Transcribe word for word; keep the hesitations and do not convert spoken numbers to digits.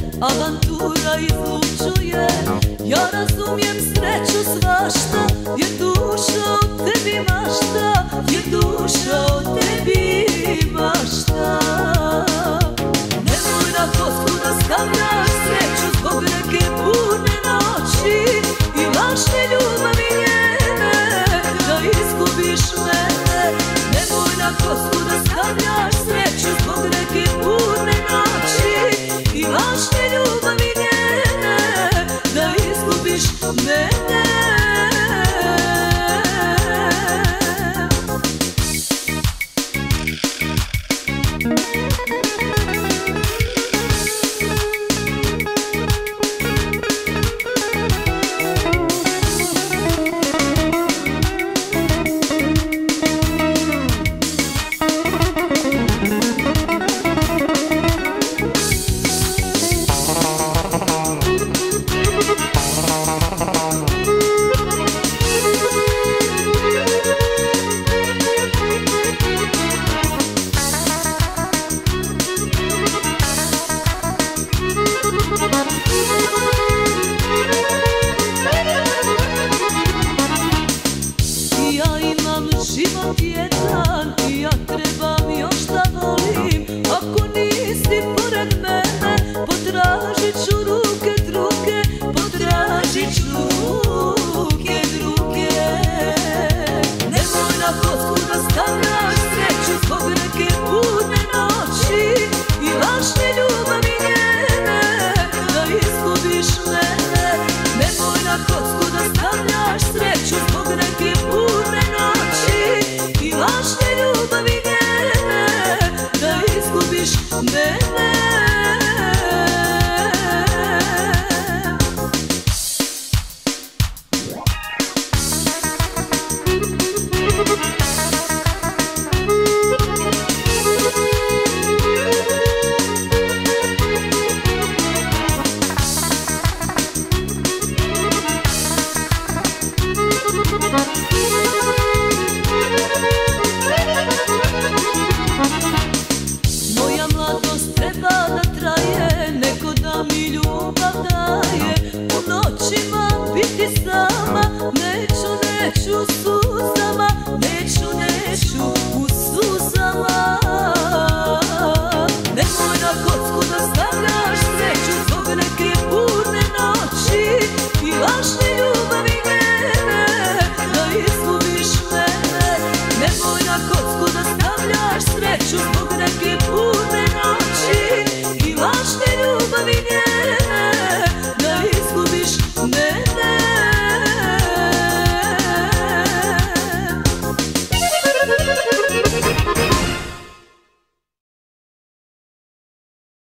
avantura izlučuje. Ja razumijem sreću svašta, jer duša o tebi mašta, jer duša o tebi mašta. Nemoj na kocku da stavljaš sreću zbog neke burne noći i lažne ljubavi njene, da izgubiš mene. Nemoj na kocku da stavljaš sreću zbog neke burne noći i lažne ljubavi njene, da izgubiš mene. Ja imam život jedan i ja trebam još da